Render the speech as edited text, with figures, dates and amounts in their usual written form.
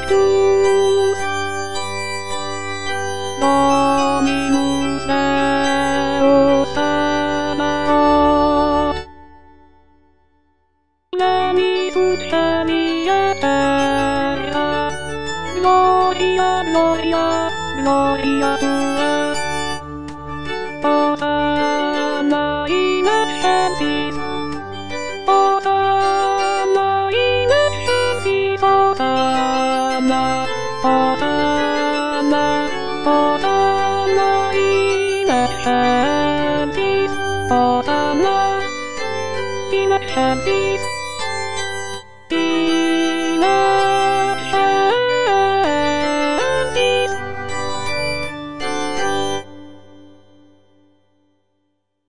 Dominus Dominus Deus Sabaoth Pleni Succemi Eterna Gloria, Gloria, Gloria Tua Hosanna in excelsis Hosanna in excelsis Hosanna Hosanna Hosanna in excelsis Hosanna in excelsis